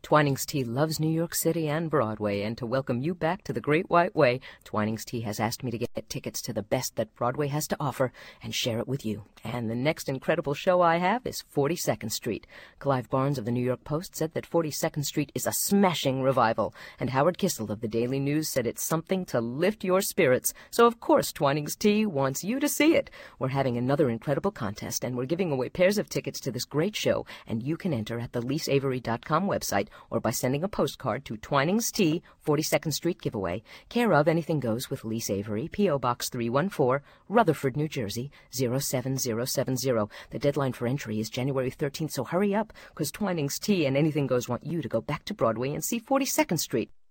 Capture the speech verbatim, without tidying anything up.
Twinings Tea loves New York City and Broadway, and to welcome you back to the Great White Way, Twinings Tea has asked me to get tickets to the best that Broadway has to offer and share it with you. And the next incredible show I have is forty-second Street. Clive Barnes of the New York Post said that forty-second Street is a smashing revival, and Howard Kissel of the Daily News said it's something to lift your spirits. So of course Twinings Tea wants you to see it. We're having another incredible contest, and we're giving away pairs of tickets to this great show, and you can enter at the lise avery dot com website or by sending a postcard to Twinings Tea, forty-second Street Giveaway, care of Anything Goes with Lise Avery, P O. Box three one four, Rutherford, New Jersey, zero seven zero seven zero. The deadline for entry is January thirteenth, so hurry up, because Twinings Tea and Anything Goes want you to go back to Broadway and see forty-second Street.